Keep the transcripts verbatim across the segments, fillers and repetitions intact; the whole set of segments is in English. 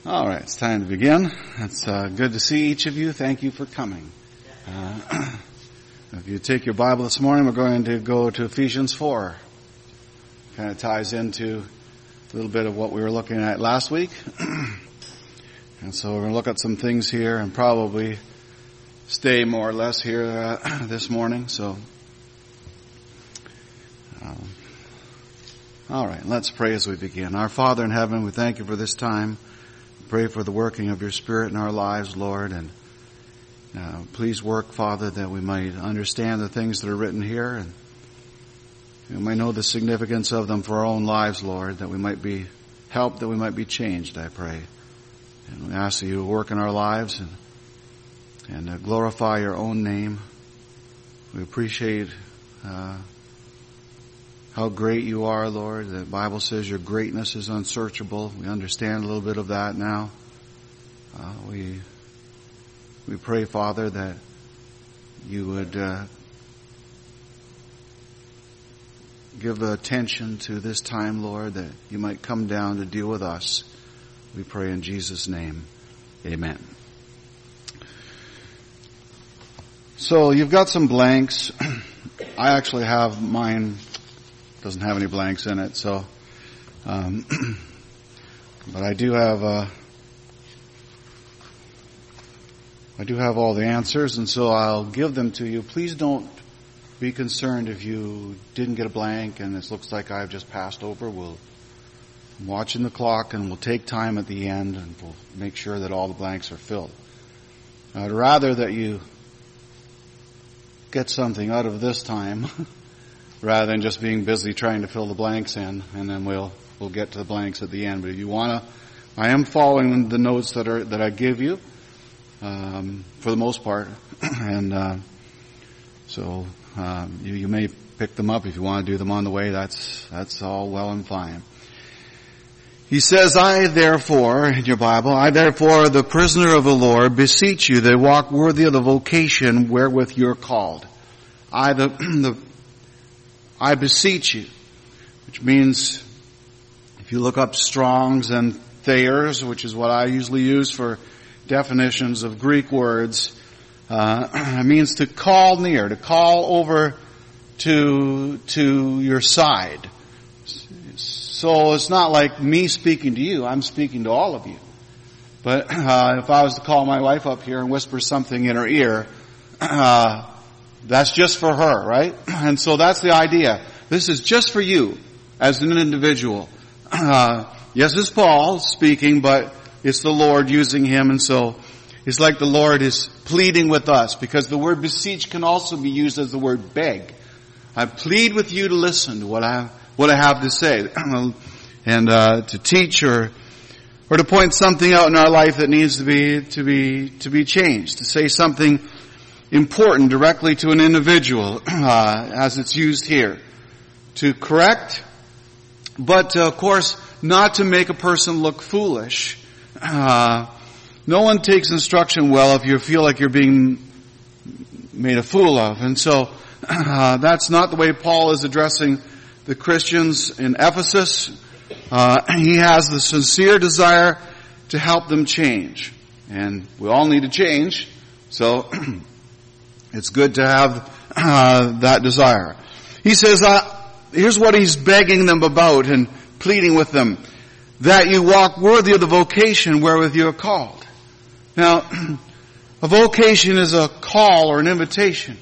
All right, it's time to begin. It's uh, good to see each of you. Thank you for coming. Uh, if you take your Bible this morning, we're going to go to Ephesians four. Kind of ties into a little bit of what we were looking at last week. And so we're going to look at some things here and probably stay more or less here uh, this morning. So, um, all right, let's pray as we begin. Our Father in heaven, we thank you for this time. Pray for the working of your Spirit in our lives, Lord, and uh, please work, Father, that we might understand the things that are written here, and we might know the significance of them for our own lives, Lord, that we might be helped, that we might be changed, I pray. And we ask that you work in our lives and, and uh, glorify your own name. We appreciate uh, how great you are, Lord. The Bible says your greatness is unsearchable. We understand a little bit of that now. Uh, we we pray, Father, that you would uh, give attention to this time, Lord, that you might come down to deal with us. We pray in Jesus' name. Amen. So you've got some blanks. I actually have mine. Doesn't have any blanks in it, so um, but I do have uh, I do have all the answers, and so I'll give them to you. Please don't be concerned if you didn't get a blank and it looks like I've just passed over. We'll I'm watching the clock, and we'll take time at the end, and we'll make sure that all the blanks are filled. I'd rather that you get something out of this time rather than just being busy trying to fill the blanks in, and then we'll we'll get to the blanks at the end. But if you want to, I am following the notes that are that I give you um, for the most part, and uh, so um, you, you may pick them up if you want to do them on the way. That's that's all well and fine. He says, "I therefore," in your Bible, "I therefore, the prisoner of the Lord, beseech you that walk worthy of the vocation wherewith you're called." I the the I beseech you, which means if you look up Strong's and Thayer's, which is what I usually use for definitions of Greek words, uh, it means to call near, to call over to, to your side. So it's not like me speaking to you, I'm speaking to all of you. But uh, if I was to call my wife up here and whisper something in her ear, uh, that's just for her, right? And so that's the idea. This is just for you as an individual. Uh, yes, it's Paul speaking, but it's the Lord using him. And so it's like the Lord is pleading with us, because the word beseech can also be used as the word beg. I plead with you to listen to what I, what I have to say and uh, to teach or or to point something out in our life that needs to be to be to be changed, to say something important directly to an individual, uh, as it's used here. To correct, but uh, of course not to make a person look foolish. Uh, no one takes instruction well if you feel like you're being made a fool of. And so uh, that's not the way Paul is addressing the Christians in Ephesus. Uh, he has the sincere desire to help them change. And we all need to change, so it's good to have uh, that desire. He says, uh, here's what he's begging them about and pleading with them: that you walk worthy of the vocation wherewith you are called. Now, a vocation is a call or an invitation.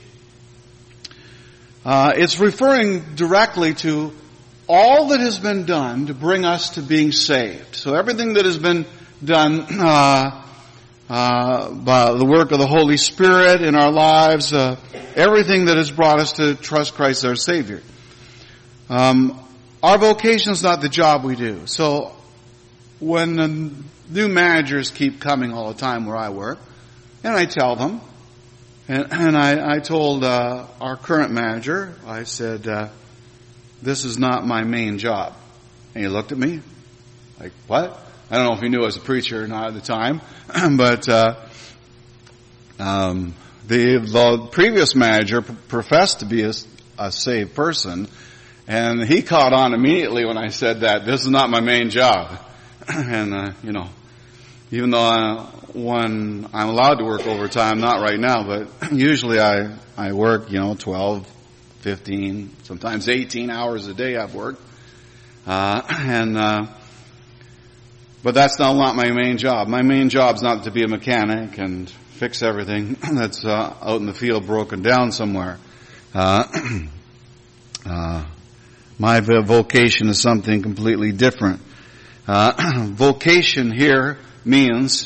Uh, it's referring directly to all that has been done to bring us to being saved. So everything that has been done uh, uh, by the work of the Holy Spirit in our lives, uh, everything that has brought us to trust Christ our Savior. Um, our vocation is not the job we do. So when the new managers keep coming all the time where I work, and I tell them, and, and I, I told uh, our current manager, I said, uh, this is not my main job. And he looked at me like, what? I don't know if he knew I was a preacher or not at the time, but uh, um, the, the previous manager p- professed to be a, a saved person, and he caught on immediately when I said that this is not my main job. And uh, you know, even though I, when I'm allowed to work overtime, not right now, but usually I, I work, you know, twelve, fifteen, sometimes eighteen hours a day I've worked. Uh, and, uh, but that's not, not my main job. My main job is not to be a mechanic and fix everything that's, uh, out in the field broken down somewhere. Uh, uh, my vocation is something completely different. Uh, vocation here means,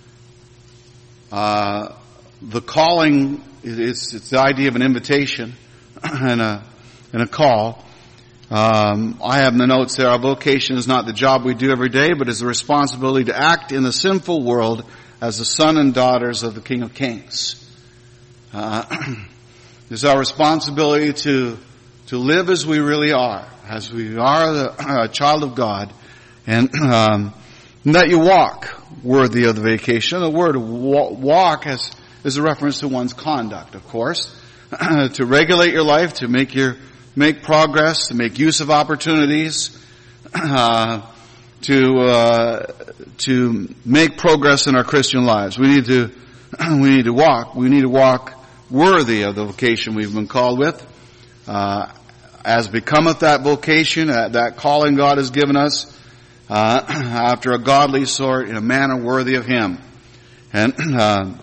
uh, the calling, it's, it's the idea of an invitation and a, and a call. Um, I have in the notes there, our vocation is not the job we do every day, but is the responsibility to act in the sinful world as the son and daughters of the King of Kings. Uh, it's our responsibility to, to live as we really are, as we are the, a child of God, and, um, and that you walk worthy of the vacation. The word walk has, is a reference to one's conduct, of course, to regulate your life, to make your make progress, to make use of opportunities, uh, to uh, to make progress in our Christian lives. We need to we need to walk. We need to walk worthy of the vocation we've been called with, uh, as becometh that vocation, uh, that calling God has given us, uh, after a godly sort, in a manner worthy of Him. And uh,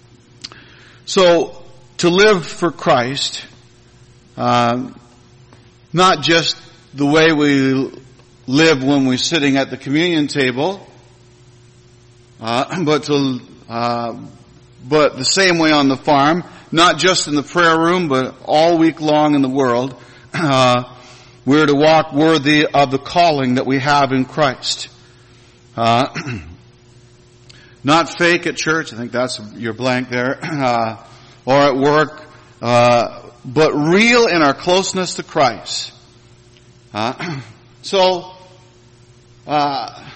so, to live for Christ. Uh, Not just the way we live when we're sitting at the communion table, uh, but to, uh, but the same way on the farm, not just in the prayer room, but all week long in the world. Uh, we're to walk worthy of the calling that we have in Christ. Uh, not fake at church, I think that's your blank there, uh, or at work, uh, but real in our closeness to Christ. Uh, so, uh,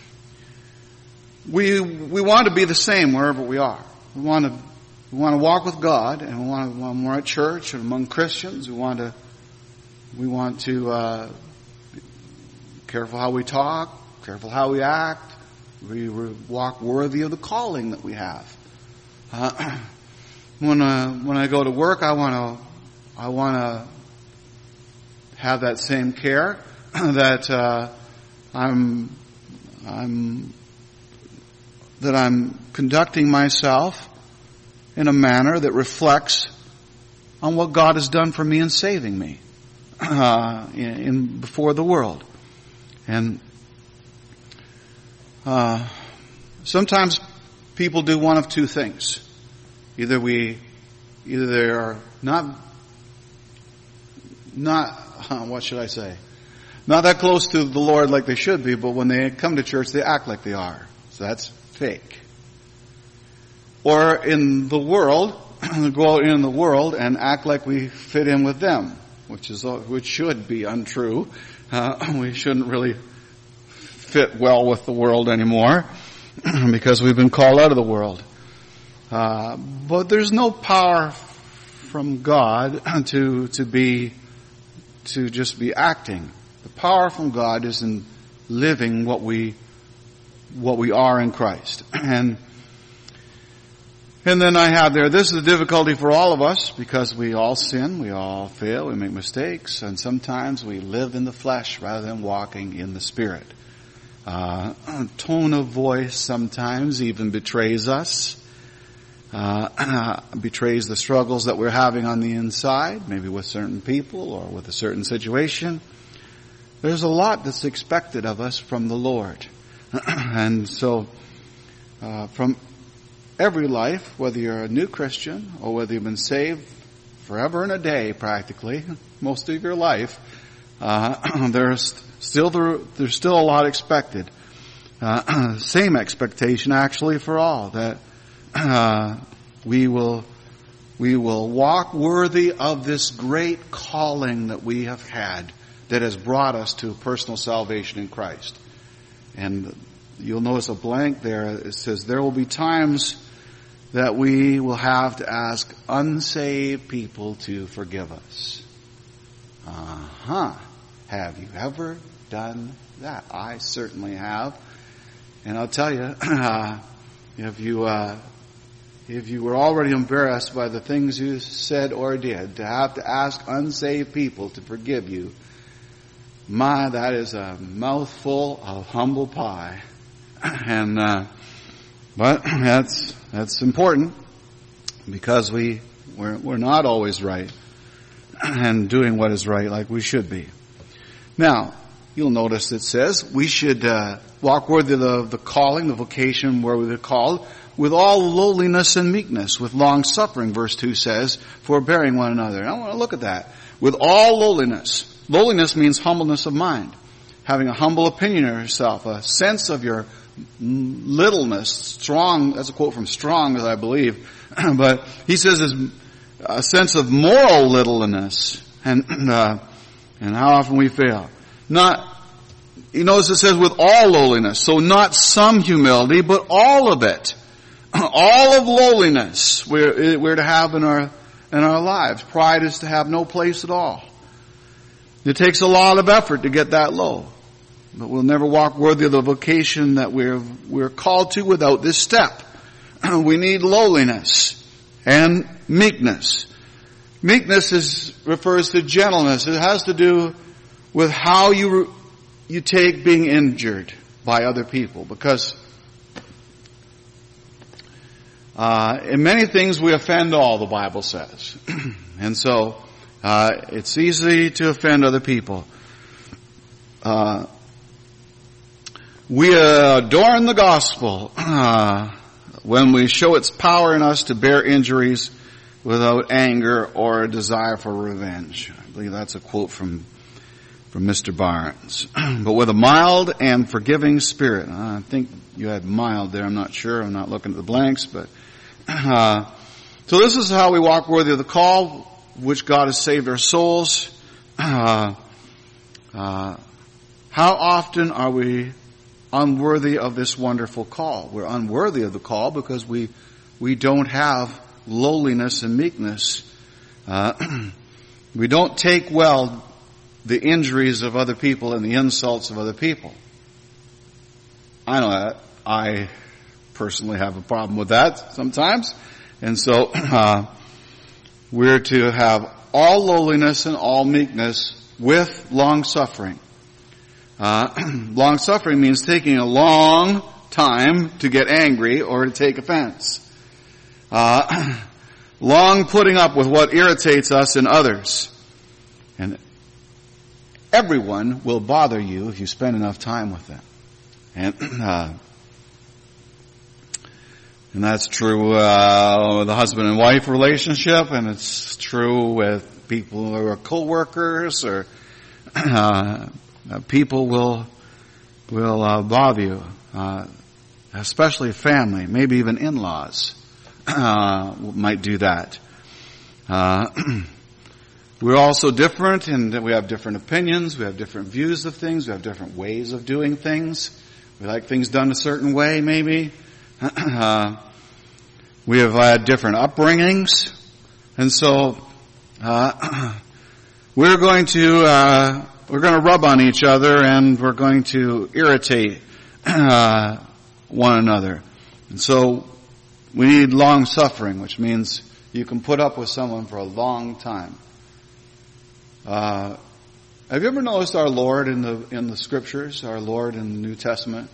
we we want to be the same wherever we are. We want to we want to walk with God, and we want to, when we're at church and among Christians, we want to we want to uh, be careful how we talk, careful how we act. We, we walk worthy of the calling that we have. Uh, when uh, when I go to work, I want to. I want to have that same care that uh, I'm, I'm, that I'm conducting myself in a manner that reflects on what God has done for me in saving me uh, in, in before the world. And uh, sometimes people do one of two things: either we, either they are not. Not, what should I say? Not that close to the Lord like they should be, but when they come to church, they act like they are. So that's fake. Or in the world, go out in the world and act like we fit in with them, which is, which should be untrue. Uh, we shouldn't really fit well with the world anymore because we've been called out of the world. Uh, but there's no power from God to, to be to just be acting. The power from God is in living what we what we are in Christ. And and then I have there, this is the difficulty for all of us, because we all sin, we all fail, we make mistakes, and sometimes we live in the flesh rather than walking in the Spirit. Uh, a tone of voice sometimes even betrays us. Uh, betrays the struggles that we're having on the inside, maybe with certain people or with a certain situation. There's a lot that's expected of us from the Lord. And so, uh, from every life, whether you're a new Christian or whether you've been saved forever and a day, practically, most of your life, uh, there's still, there, there's still a lot expected. Uh, same expectation actually for all, that Uh, we will, we will walk worthy of this great calling that we have had, that has brought us to personal salvation in Christ. And you'll notice a blank there. It says there will be times that we will have to ask unsaved people to forgive us. Uh-huh. Have you ever done that? I certainly have. And I'll tell you, uh, if you, uh, if you were already embarrassed by the things you said or did, to have to ask unsaved people to forgive you, my, that is a mouthful of humble pie. And, uh, but that's, that's important because we, we're, we're not always right and doing what is right like we should be. Now, you'll notice it says we should, uh, walk worthy of the, the calling, the vocation where we were called, with all lowliness and meekness, with long suffering, verse two says, forbearing one another. And I want to look at that. With all lowliness. Lowliness means humbleness of mind. Having a humble opinion of yourself, a sense of your littleness, strong, that's a quote from Strong, as I believe. But he says is a sense of moral littleness. And, uh, and how often we fail. Not, you notice it says with all lowliness. So not some humility, but all of it. All of lowliness we're, we're to have in our, in our lives. Pride is to have no place at all. It takes a lot of effort to get that low. But we'll never walk worthy of the vocation that we're, we're called to without this step. We need lowliness and meekness. Meekness is, refers to gentleness. It has to do with how you, you take being injured by other people. Because, uh, in many things we offend all, the Bible says. And so, uh, it's easy to offend other people. Uh, we adorn the gospel, uh, when we show its power in us to bear injuries without anger or a desire for revenge. I believe that's a quote from from Mister Barnes. But with a mild and forgiving spirit. I think you had mild there. I'm not sure. I'm not looking at the blanks. But uh, so this is how we walk worthy of the call, which God has saved our souls. Uh, uh, how often are we unworthy of this wonderful call? We're unworthy of the call because we we don't have lowliness and meekness. Uh, we don't take well the injuries of other people and the insults of other people. I know that. I personally have a problem with that sometimes. And so, uh, we're to have all lowliness and all meekness with long suffering. Uh, long suffering means taking a long time to get angry or to take offense. Uh, long putting up with what irritates us and others. And everyone will bother you if you spend enough time with them. And, uh, and that's true, uh, with the husband and wife relationship, and it's true with people who are co-workers or, uh, people will, will, uh, bother you, uh, especially family, maybe even in-laws, uh, might do that. Uh, We're also different in that we have different opinions, we have different views of things, we have different ways of doing things. We like things done a certain way, maybe. Uh, we have had different upbringings. And so, uh, we're going to, uh, we're going to rub on each other and we're going to irritate, uh, one another. And so, we need long suffering, which means you can put up with someone for a long time. Uh, have you ever noticed our Lord in the, in the scriptures, our Lord in the New Testament?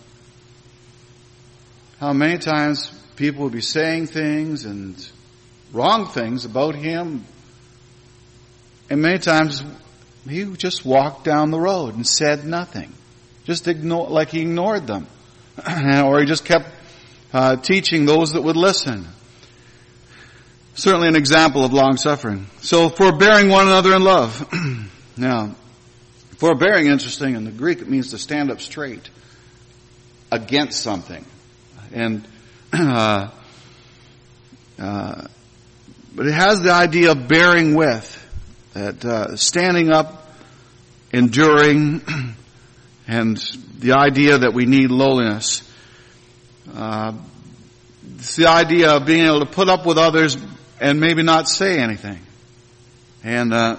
How many times people would be saying things and wrong things about Him, and many times He just walked down the road and said nothing. Just ignore, like He ignored them. Or He just kept, uh, teaching those that would listen. Certainly an example of long suffering. So, forbearing one another in love. Now, forbearing, interesting, in the Greek it means to stand up straight against something. And, uh, uh, but it has the idea of bearing with, that, uh, standing up, enduring, and the idea that we need lowliness. Uh, it's the idea of being able to put up with others and maybe not say anything. And, uh,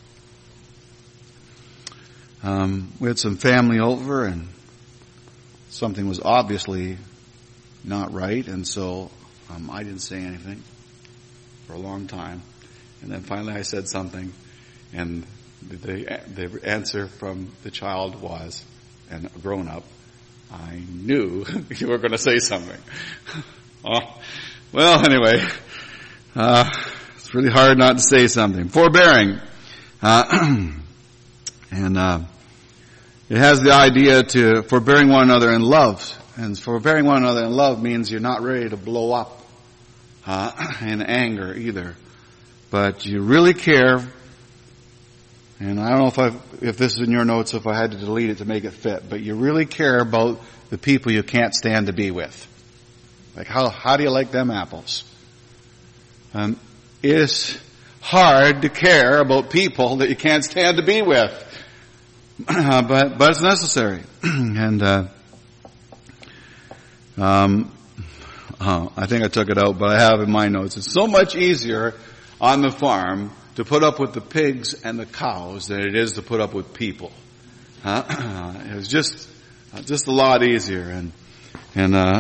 um, we had some family over, and something was obviously not right, and so um, I didn't say anything for a long time. And then finally I said something, and the, the answer from the child was, and a grown-up, I knew you were going to say something. Oh, well, anyway, uh, it's really hard not to say something. Forbearing. Uh, and uh, it has the idea to forbearing one another in love. And forbearing one another in love means you're not ready to blow up uh, in anger either. But you really care. And I don't know if I if this is in your notes, if I had to delete it to make it fit, but you really care about the people you can't stand to be with. Like how how do you like them apples? Um, it's hard to care about people that you can't stand to be with, uh, but but it's necessary. and uh, um, oh, I think I took it out, but I have in my notes. It's so much easier on the farm to put up with the pigs and the cows than it is to put up with people. Uh, it was just, just a lot easier, and and uh,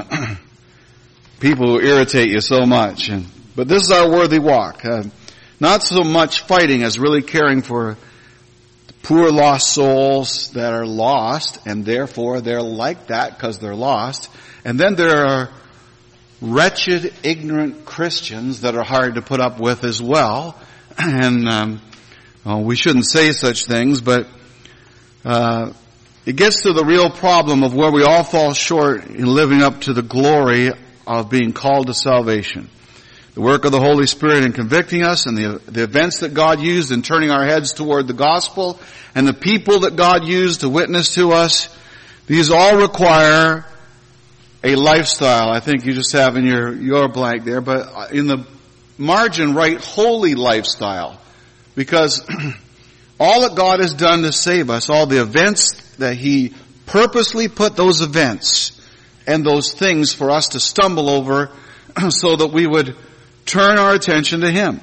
people who irritate you so much. And but this is our worthy walk. Uh, not so much fighting as really caring for the poor lost souls that are lost, and therefore they're like that because they're lost. And then there are wretched, ignorant Christians that are hard to put up with as well. And um, well, we shouldn't say such things, but uh, it gets to the real problem of where we all fall short in living up to the glory of being called to salvation. The work of the Holy Spirit in convicting us, and the, the events that God used in turning our heads toward the gospel, and the people that God used to witness to us, these all require a lifestyle. I think you just have in your, your blank there, but in the margin, write holy lifestyle. Because all that God has done to save us, all the events that He purposely put those events and those things for us to stumble over so that we would turn our attention to Him.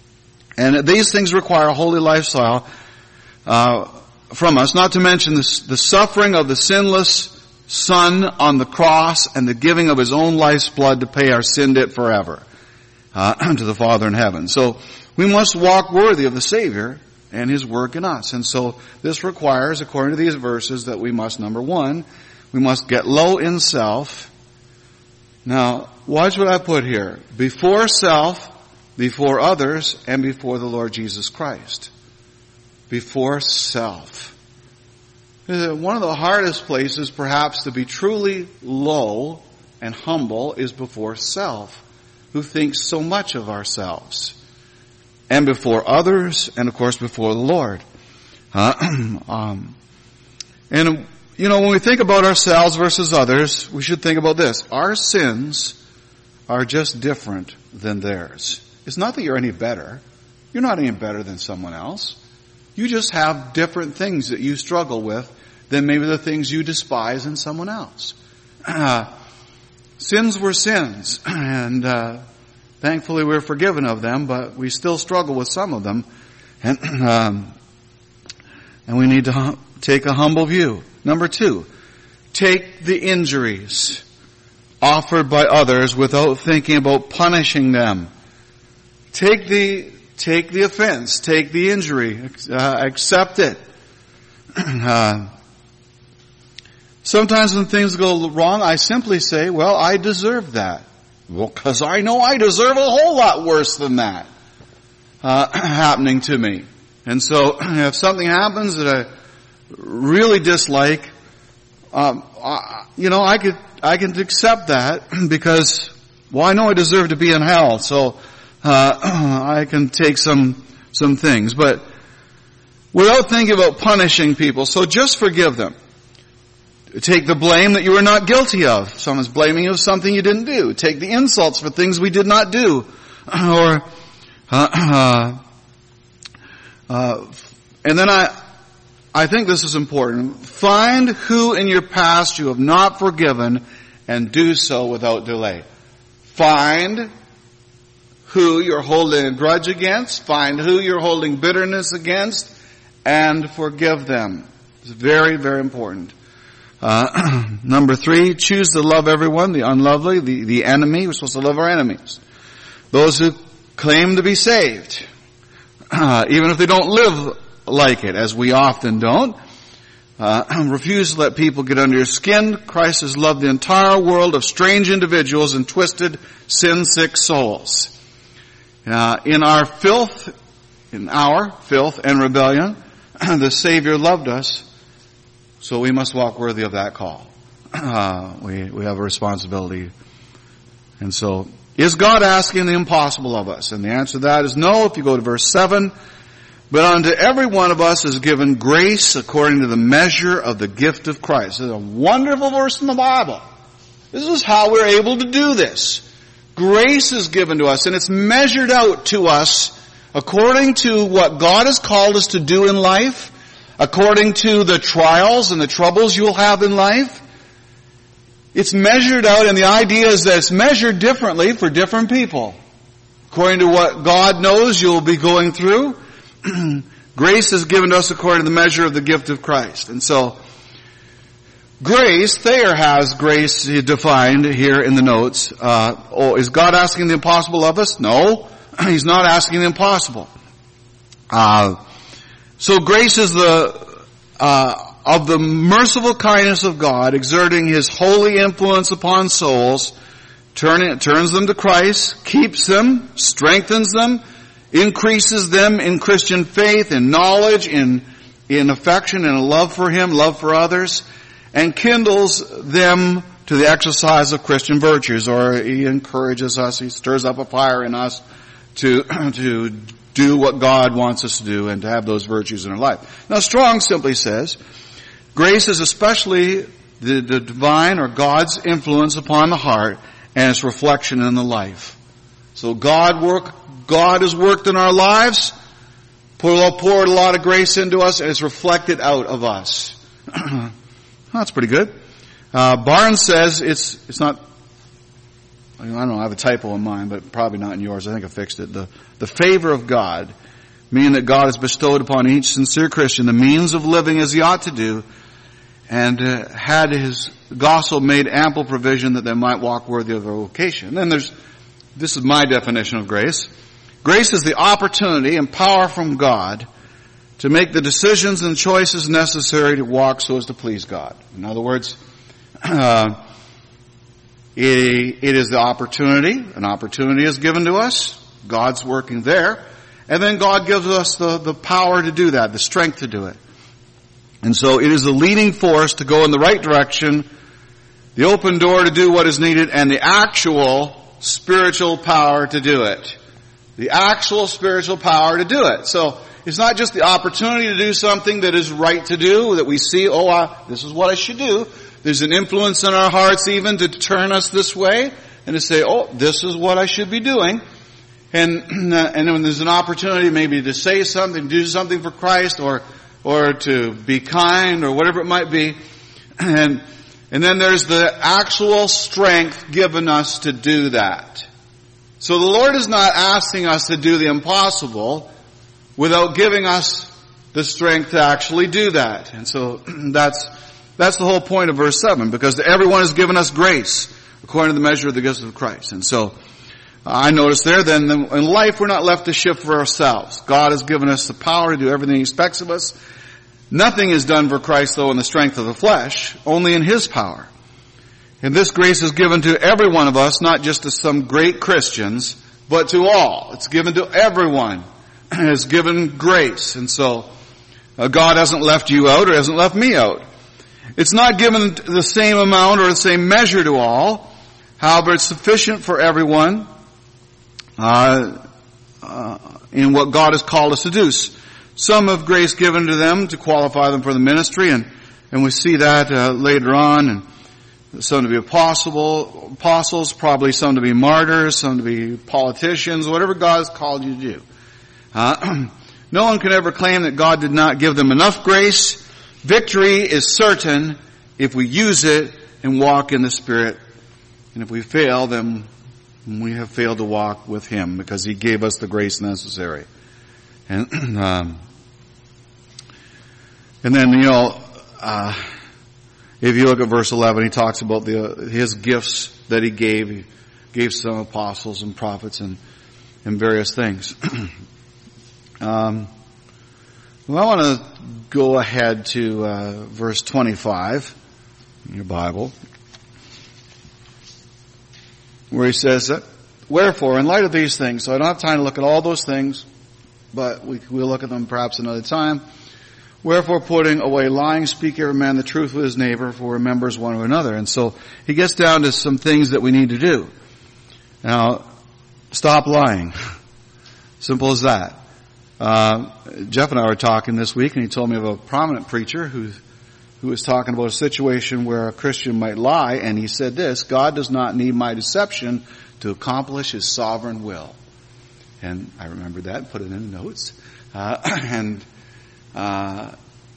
And these things require a holy lifestyle uh, from us, not to mention the, the suffering of the sinless Son on the cross and the giving of His own life's blood to pay our sin debt forever uh, to the Father in heaven. So we must walk worthy of the Savior and His work in us. And so this requires, according to these verses, that we must, number one, we must get low in self. Now, watch what I put here. Before self, before others, and before the Lord Jesus Christ. Before self. One of the hardest places, perhaps, to be truly low and humble is before self, who thinks so much of ourselves. And before others, and of course before the Lord. Uh, um, and, you know, when we think about ourselves versus others, we should think about this. Our sins are just different than theirs. It's not that you're any better. You're not any better than someone else. You just have different things that you struggle with than maybe the things you despise in someone else. Uh, sins were sins, and uh, thankfully we're forgiven of them, but we still struggle with some of them, and um, and we need to hum- take a humble view. Number two, take the injuries offered by others without thinking about punishing them. Take the take the offense, take the injury, uh, accept it. Uh, sometimes when things go wrong, I simply say, well, I deserve that. Well, because I know I deserve a whole lot worse than that uh, happening to me. And so if something happens that I really dislike, um, I, you know, I could I can accept that because, well, I know I deserve to be in hell, so uh, I can take some some things, but without thinking about punishing people. So just forgive them. Take the blame that you were not guilty of. Someone's blaming you of something you didn't do. Take the insults for things we did not do. Or, uh, uh, uh, and then I, I think this is important. Find who in your past you have not forgiven and do so without delay. Find who you're holding a grudge against. Find who you're holding bitterness against and forgive them. It's very, very important. Uh, number three, choose to love everyone, the unlovely, the, the enemy. We're supposed to love our enemies. Those who claim to be saved. Uh, even if they don't live like it, as we often don't. Uh, refuse to let people get under your skin. Christ has loved the entire world of strange individuals and twisted, sin-sick souls. Uh, in our filth, in our filth and rebellion, the Savior loved us, so we must walk worthy of that call. Uh, we, we have a responsibility. And so, is God asking the impossible of us? And the answer to that is no, if you go to verse seven. But unto every one of us is given grace according to the measure of the gift of Christ. This is a wonderful verse in the Bible. This is how we're able to do this. Grace is given to us, and it's measured out to us according to what God has called us to do in life, according to the trials and the troubles you'll have in life. It's measured out, and the idea is that it's measured differently for different people. According to what God knows you'll be going through, grace is given to us according to the measure of the gift of Christ. And so, grace, Thayer has grace defined here in the notes. Uh, oh, is God asking the impossible of us? No, He's not asking the impossible. Uh, so grace is the, uh, of the merciful kindness of God, exerting His holy influence upon souls, turning, turns them to Christ, keeps them, strengthens them, increases them in Christian faith, in knowledge, in, in affection, and a love for Him, love for others, and kindles them to the exercise of Christian virtues, or He encourages us, He stirs up a fire in us to, to do what God wants us to do and to have those virtues in our life. Now, Strong simply says, grace is especially the, the divine or God's influence upon the heart and its reflection in the life. So God work, God has worked in our lives, poured, poured a lot of grace into us, and it's reflected out of us. That's pretty good. Uh, Barnes says it's, it's not, I don't know, I have a typo in mine, but probably not in yours. I think I fixed it. The, the favor of God, meaning that God has bestowed upon each sincere Christian the means of living as he ought to do, and uh, had His gospel made ample provision that they might walk worthy of their vocation. And then there's, this is my definition of grace. Grace is the opportunity and power from God to make the decisions and choices necessary to walk so as to please God. In other words, uh, it, it is the opportunity. An opportunity is given to us. God's working there. And then God gives us the, the power to do that, the strength to do it. And so it is the leading force to go in the right direction, the open door to do what is needed, and the actual spiritual power to do it. The actual spiritual power to do it. So it's not just the opportunity to do something that is right to do, that we see, oh, uh, this is what I should do. There's an influence in our hearts even to turn us this way and to say, oh, this is what I should be doing. And, and when there's an opportunity maybe to say something, do something for Christ, or, or to be kind, or whatever it might be. And, and then there's the actual strength given us to do that. So the Lord is not asking us to do the impossible without giving us the strength to actually do that. And so that's, that's the whole point of verse seven, because everyone has given us grace according to the measure of the gifts of Christ. And so I notice there then in life we're not left to shift for ourselves. God has given us the power to do everything He expects of us. Nothing is done for Christ though in the strength of the flesh, only in His power. And this grace is given to every one of us, not just to some great Christians, but to all. It's given to everyone. It's given grace. And so uh, God hasn't left you out or hasn't left me out. It's not given the same amount or the same measure to all. However, it's sufficient for everyone uh, uh, in what God has called us to do. Some have grace given to them to qualify them for the ministry, and, and we see that uh, later on. And some to be apostle, apostles, probably some to be martyrs, some to be politicians, whatever God has called you to do. Uh, no one can ever claim that God did not give them enough grace. Victory is certain if we use it and walk in the Spirit. And if we fail, then we have failed to walk with Him, because He gave us the grace necessary. And um, and then, you know, uh, if you look at verse eleven, he talks about the his gifts that he gave. He gave some apostles and prophets and, and various things. um, well, I want to go ahead to uh, verse twenty-five in your Bible, where he says that, wherefore, in light of these things, so I don't have time to look at all those things, but we, we'll look at them perhaps another time. Wherefore, putting away lying, speak every man the truth with his neighbor, for we're members one of another. And so he gets down to some things that we need to do. Now, stop lying. Simple as that. Uh, Jeff and I were talking this week, and he told me of a prominent preacher who who was talking about a situation where a Christian might lie, and he said this: God does not need my deception to accomplish his sovereign will. And I remembered that and put it in the notes. Uh, and uh,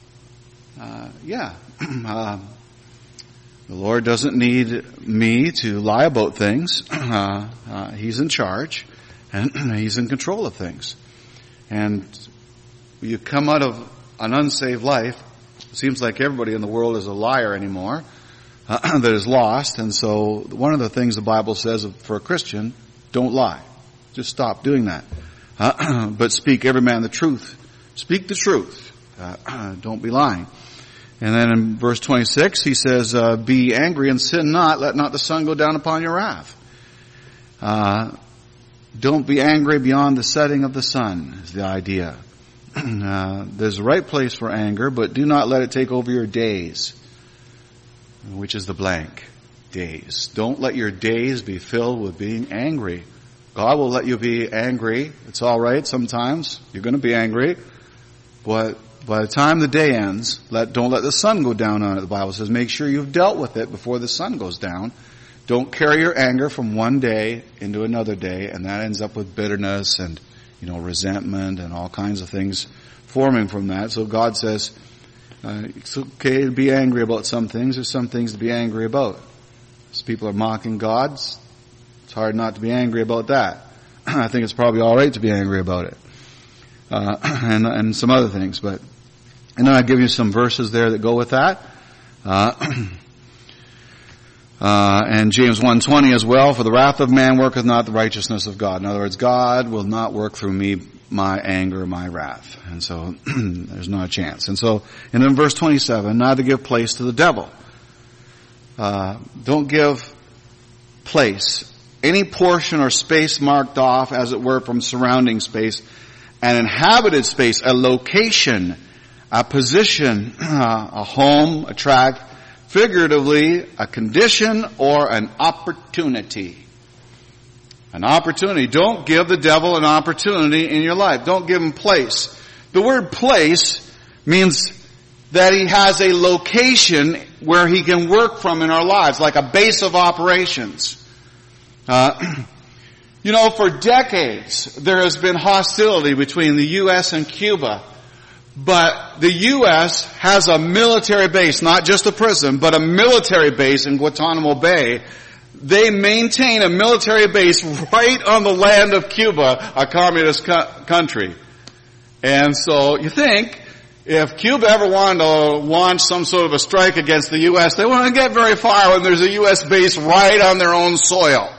uh, yeah, uh, the Lord doesn't need me to lie about things. Uh, uh, he's in charge, and he's in control of things. And you come out of an unsaved life, it seems like everybody in the world is a liar anymore, uh, that is lost. And so one of the things the Bible says for a Christian, don't lie. Just stop doing that. Uh, but speak every man the truth. Speak the truth. Uh, don't be lying. And then in verse twenty-six, he says, uh, be angry and sin not, let not the sun go down upon your wrath. Uh, don't be angry beyond the setting of the sun, is the idea. Uh, there's a right place for anger, but do not let it take over your days, which is the blank. Days. Don't let your days be filled with being angry. God will let you be angry. It's all right sometimes. You're going to be angry. But by the time the day ends, let don't let the sun go down on it. The Bible says make sure you've dealt with it before the sun goes down. Don't carry your anger from one day into another day, and that ends up with bitterness and, you know, resentment and all kinds of things forming from that. So God says, uh, it's okay to be angry about some things. There's some things to be angry about. As people are mocking God, it's hard not to be angry about that. I think it's probably all right to be angry about it. Uh, and, and some other things, but, and then I'll give you some verses there that go with that. Uh, Uh, and James one twenty as well, for the wrath of man worketh not the righteousness of God. In other words, God will not work through me my anger, my wrath. And so, there's not a chance. And so, and then verse twenty-seven, not to give place to the devil. Uh, don't give place, any portion or space marked off, as it were, from surrounding space, an inhabited space, a location, a position, uh, a home, a tract, figuratively, a condition or an opportunity. An opportunity. Don't give the devil an opportunity in your life. Don't give him place. The word place means that he has a location where he can work from in our lives, like a base of operations. Uh, you know, for decades, there has been hostility between the U S and Cuba. But the U S has a military base, not just a prison, but a military base in Guantanamo Bay. They maintain a military base right on the land of Cuba, a communist co- country. And so you think, if Cuba ever wanted to launch some sort of a strike against the U S, they wouldn't get very far when there's a U S base right on their own soil.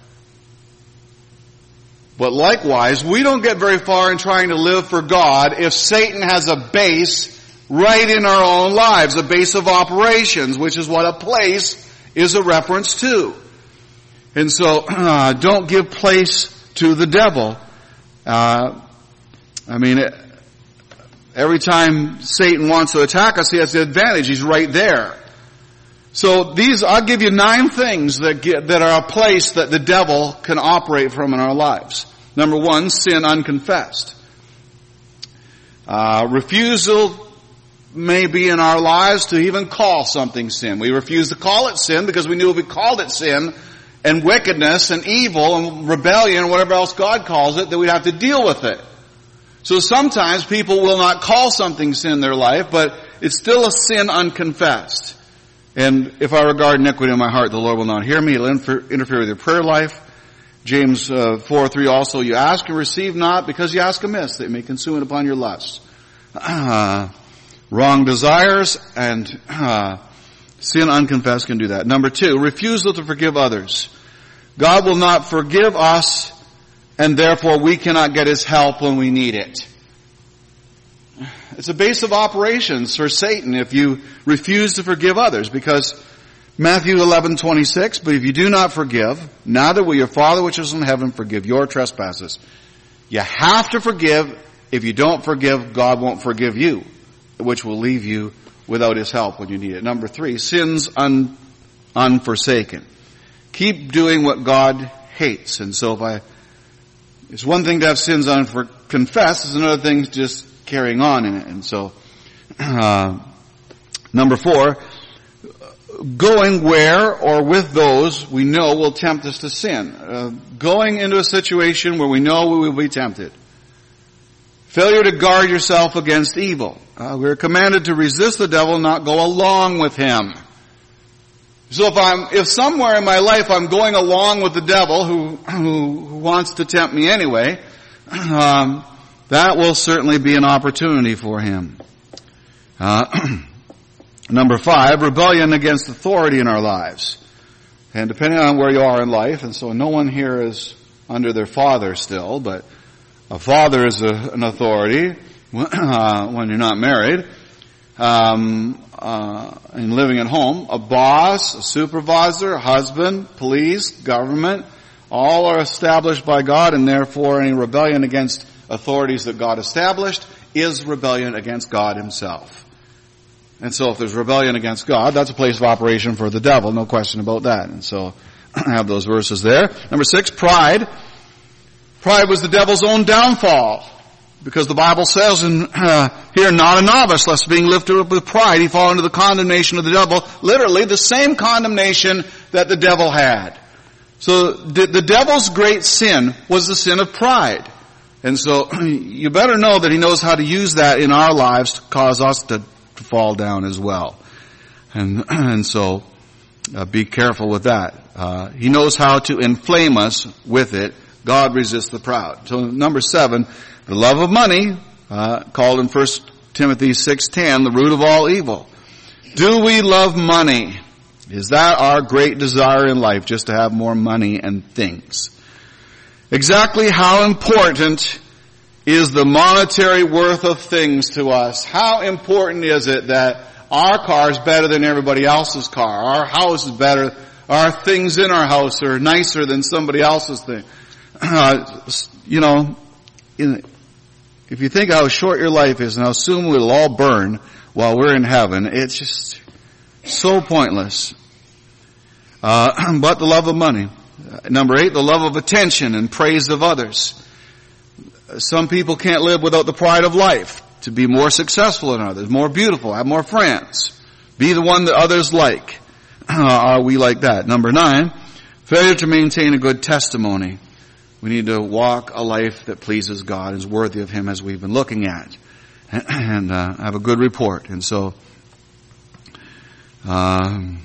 But likewise, we don't get very far in trying to live for God if Satan has a base right in our own lives, a base of operations, which is what a place is a reference to. And so, uh, don't give place to the devil. Uh, I mean, every time Satan wants to attack us, he has the advantage. He's right there. So these, I'll give you nine things that get, that are a place that the devil can operate from in our lives. Number one, sin unconfessed. Uh, refusal may be in our lives to even call something sin. We refuse to call it sin because we knew if we called it sin and wickedness and evil and rebellion and whatever else God calls it, that we'd have to deal with it. So sometimes people will not call something sin in their life, but it's still a sin unconfessed. And if I regard iniquity in my heart, the Lord will not hear me. He'll infer, interfere with your prayer life. James uh, four three also, you ask and receive not because you ask amiss, that you may consume it upon your lusts. Uh, wrong desires and uh, Sin unconfessed can do that. Number two, refusal to forgive others. God will not forgive us, and therefore we cannot get His help when we need it. It's a base of operations for Satan if you refuse to forgive others, because Matthew eleven twenty-six, but if you do not forgive, neither will your Father which is in heaven forgive your trespasses. You have to forgive. If you don't forgive, God won't forgive you, which will leave you without His help when you need it. Number three, sins un, unforsaken. Keep doing what God hates. And so if I, it's one thing to have sins unconfessed, it's another thing just carrying on in it. And so, uh, number four, going where or with those we know will tempt us to sin. Uh, going into a situation where we know we will be tempted. Failure to guard yourself against evil. Uh, we're commanded to resist the devil, not go along with him. So if I'm, if somewhere in my life I'm going along with the devil who, who, who wants to tempt me anyway, um, that will certainly be an opportunity for him. Uh, number five, rebellion against authority in our lives. And depending on where you are in life, and so no one here is under their father still, but a father is a, an authority uh, when you're not married. Um, uh, and living at home, a boss, a supervisor, a husband, police, government, all are established by God, and therefore any rebellion against authorities that God established is rebellion against God Himself. And so if there's rebellion against God, that's a place of operation for the devil, no question about that. And so I have those verses there. Number six, pride. Pride was the devil's own downfall. Because the Bible says in uh, here, not a novice, lest being lifted up with pride, he fall into the condemnation of the devil. Literally, the same condemnation that the devil had. So the, the devil's great sin was the sin of pride. And so you better know that he knows how to use that in our lives to cause us to, to fall down as well. And, and so uh, be careful with that. Uh, he knows how to inflame us with it. God resists the proud. So number seven, the love of money, uh, called in First Timothy six ten, the root of all evil. Do we love money? Is that our great desire in life, just to have more money and things? Exactly how important is the monetary worth of things to us? How important is it that our car is better than everybody else's car? Our house is better. Our things in our house are nicer than somebody else's thing. Uh, you know, in, if you think how short your life is and how soon we'll all burn while we're in heaven, it's just so pointless. Uh, but the love of money. Number eight, the love of attention and praise of others. Some people can't live without the pride of life. To be more successful than others, more beautiful, have more friends, be the one that others like. Uh, are we like that? Number nine, failure to maintain a good testimony. We need to walk a life that pleases God, is worthy of Him, as we've been looking at, and uh, have a good report. And so, um,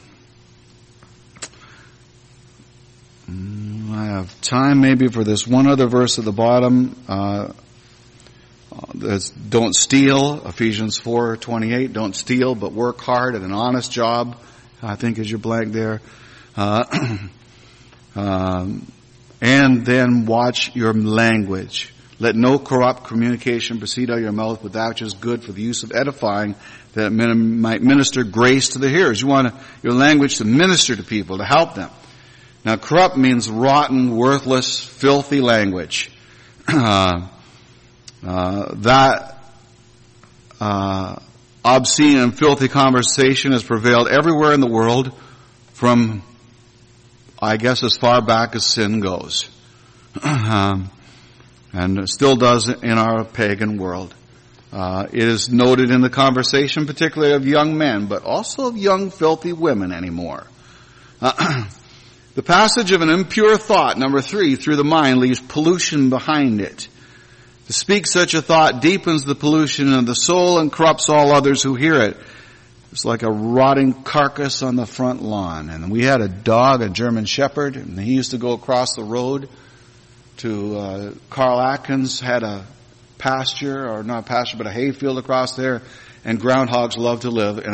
I have time maybe for this one other verse at the bottom. Uh, that's don't steal. Ephesians four twenty-eight. Don't steal, but work hard at an honest job, I think is your blank there. Uh, um, And then watch your language. Let no corrupt communication proceed out of your mouth, but that which is good for the use of edifying, that it might minister grace to the hearers. You want your language to minister to people, to help them. Now, corrupt means rotten, worthless, filthy language. Uh, uh, that uh, obscene and filthy conversation has prevailed everywhere in the world from, I guess, as far back as sin goes. um, and it still does in our pagan world. Uh, it is noted in the conversation, particularly of young men, but also of young filthy women anymore. Uh, the passage of an impure thought, number three, through the mind leaves pollution behind it. To speak such a thought deepens the pollution of the soul and corrupts all others who hear it. It's like a rotting carcass on the front lawn. And we had a dog, a German Shepherd, and he used to go across the road to uh, Carl Atkins had a pasture, or not a pasture, but a hayfield across there, and groundhogs love to live in a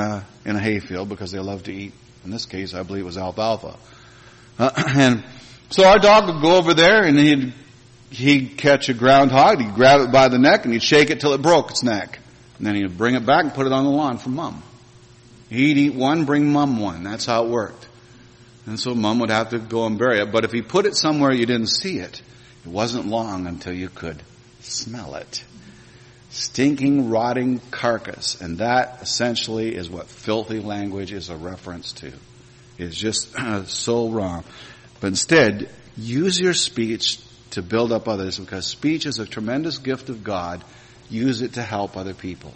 in a hayfield because they love to eat. In this case, I believe it was alfalfa. Uh, and so our dog would go over there and he'd, he'd catch a groundhog, he'd grab it by the neck and he'd shake it till it broke its neck. And then he'd bring it back and put it on the lawn for Mom. He'd eat one, bring Mom one. That's how it worked. And so Mom would have to go and bury it. But if he put it somewhere you didn't see it, it wasn't long until you could smell it. Stinking, rotting carcass. And that essentially is what filthy language is a reference to. It's just uh, so wrong. But instead, use your speech to build up others, because speech is a tremendous gift of God. Use it to help other people.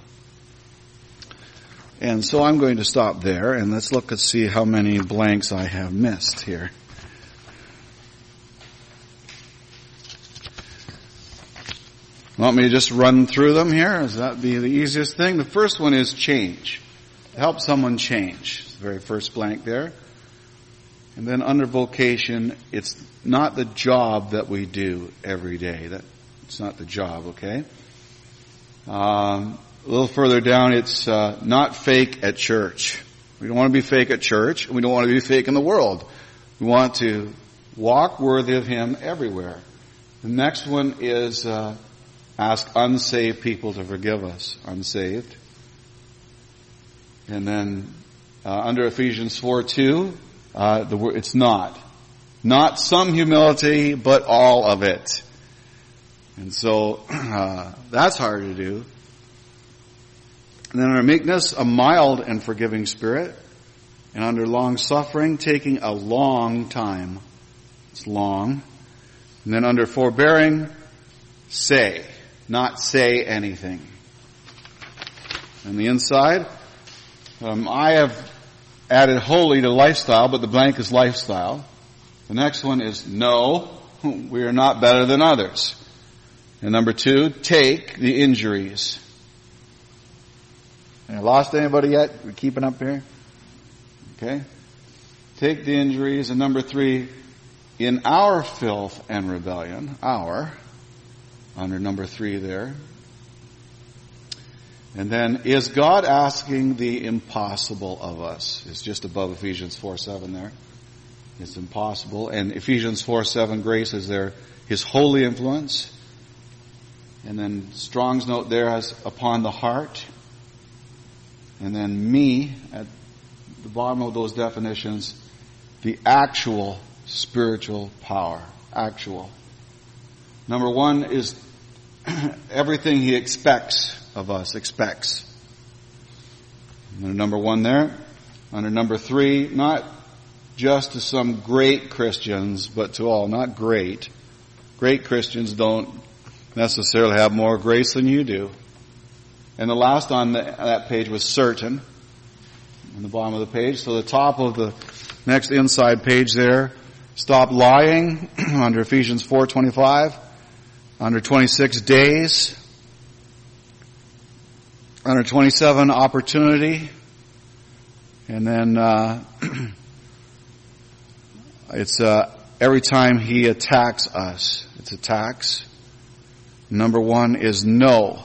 And so I'm going to stop there, and let's look and see how many blanks I have missed here. Want me to just run through them here? Does that be the easiest thing? The first one is change. Help someone change. It's the very first blank there. And then under vocation, it's not the job that we do every day. That it's not the job, okay? Um, a little further down, it's uh, not fake at church. We don't want to be fake at church, and we don't want to be fake in the world. We want to walk worthy of Him everywhere. The next one is uh, ask unsaved people to forgive us. Unsaved. And then uh, under Ephesians four two, uh, the word it's not. Not some humility, but all of it. And so uh, that's hard to do. And then under meekness, a mild and forgiving spirit. And under long suffering, taking a long time. It's long. And then under forbearing, say. Not say anything. And the inside, um, I have added holy to lifestyle, but the blank is lifestyle. The next one is no, we are not better than others. And number two, take the injuries. Have I lost anybody yet? We're keeping up here? Okay. Take the injuries. And number three, in our filth and rebellion, our, under number three there. And then, is God asking the impossible of us? It's just above Ephesians four seven there. It's impossible. And Ephesians four seven, grace is there, His holy influence. And then Strong's note there has upon the heart. And then me, at the bottom of those definitions, the actual spiritual power. Actual. Number one is everything He expects of us. Expects. Under number one there. Under number three, not just to some great Christians, but to all. Not great. Great Christians don't necessarily have more grace than you do. And the last on the, that page was certain. On the bottom of the page. So the top of the next inside page there. Stop lying. Under Ephesians four twenty-five. Under twenty-six, days. Under twenty-seven, opportunity. And then uh, it's uh, every time He attacks us. It's attacks. Number one is no.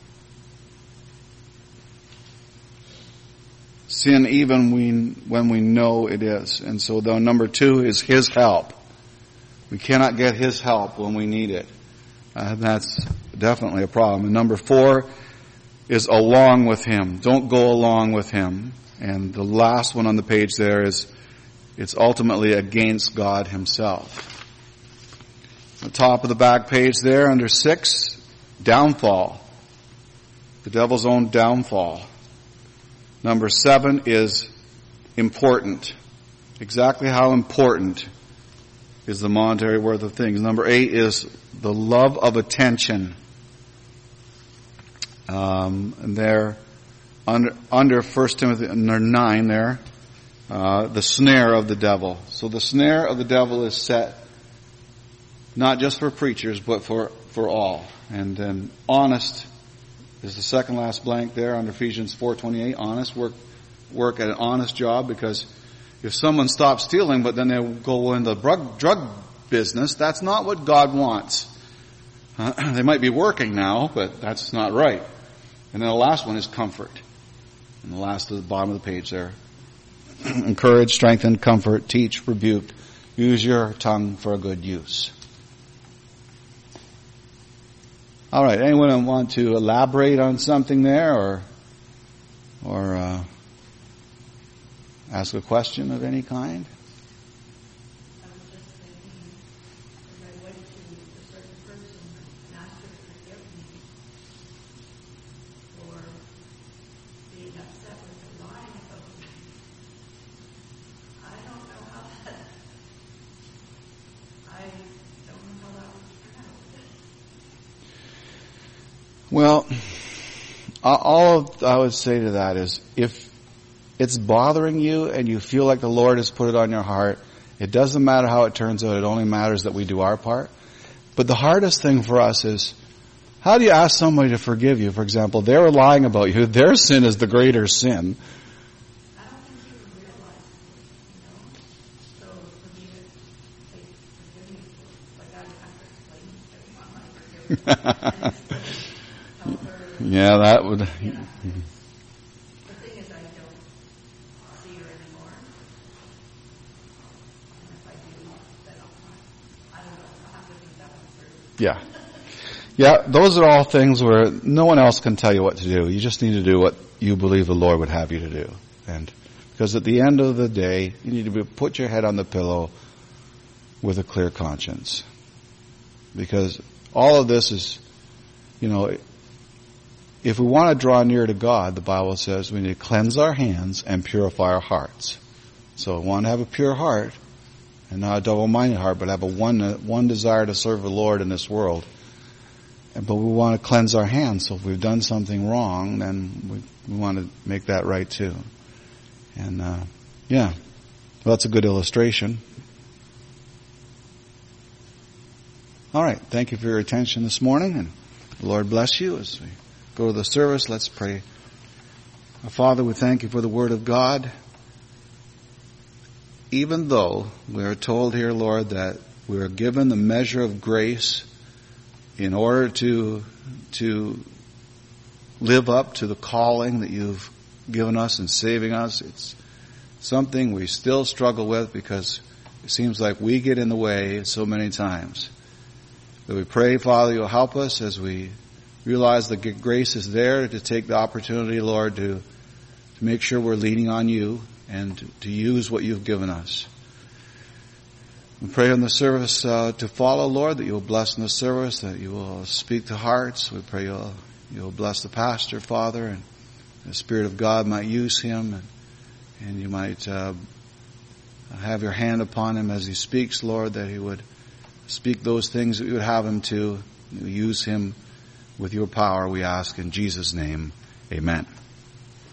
Sin even we, when we know it is. And so the number two is His help. We cannot get His help when we need it. Uh, that's definitely a problem. And number four is along with Him. Don't go along with Him. And the last one on the page there is it's ultimately against God Himself. The top of the back page there under six, downfall. The devil's own downfall. Number seven is important. Exactly how important is the monetary worth of things. Number eight is the love of attention. Um, and there, under, under First Timothy, under nine there, uh, the snare of the devil. So the snare of the devil is set not just for preachers, but for, for all. And then honest is the second last blank there under Ephesians four twenty-eight. Honest, work, work at an honest job, because if someone stops stealing, but then they go into the drug, drug business, that's not what God wants. Uh, they might be working now, but that's not right. And then the last one is comfort. And the last of the bottom of the page there. Encourage, strengthen, comfort, teach, rebuke. Use your tongue for a good use. All right. Anyone want to elaborate on something there, or or uh, ask a question of any kind? I was just thinking, as I went to a certain person and asked her to forgive me for being upset with her lying about me. I don't know how that, I don't know how that would turn out. Well, all I would say to that is, if it's bothering you and you feel like the Lord has put it on your heart, it doesn't matter how it turns out. It only matters that we do our part. But the hardest thing for us is, how do you ask somebody to forgive you? For example, they were lying about you. Their sin is the greater sin. I don't think she would realize it, you know? So for me to say, forgive me, like I have to explain everyone my forgiveness. And explain, tell her. Yeah, that would... Yeah. The thing is, I don't see her anymore. And if I do, then I'll, I don't know, I'll have to think that one through. Yeah. Yeah, those are all things where no one else can tell you what to do. You just need to do what you believe the Lord would have you to do. And because at the end of the day, you need to be, put your head on the pillow with a clear conscience. Because all of this is, you know, if we want to draw near to God, the Bible says we need to cleanse our hands and purify our hearts. So we want to have a pure heart and not a double-minded heart, but have a one, one desire to serve the Lord in this world. But we want to cleanse our hands. So if we've done something wrong, then we, we want to make that right too. And, uh, yeah. Well, that's a good illustration. All right. Thank you for your attention this morning, and the Lord bless you as we go to the service. Let's pray. Our Father, we thank you for the Word of God. Even though we are told here, Lord, that we are given the measure of grace in order to to live up to the calling that you've given us in saving us, it's something we still struggle with because it seems like we get in the way so many times. But we pray, Father, you'll help us as we realize that grace is there to take the opportunity, Lord, to, to make sure we're leaning on you and to, to use what you've given us. We pray on the service uh, to follow, Lord, that you will bless in the service, that you will speak to hearts. We pray you'll, you'll bless the pastor, Father, and the Spirit of God might use him, and, and you might uh, have your hand upon him as he speaks, Lord, that he would speak those things that you would have him to. Use him with your power, we ask in Jesus' name. Amen.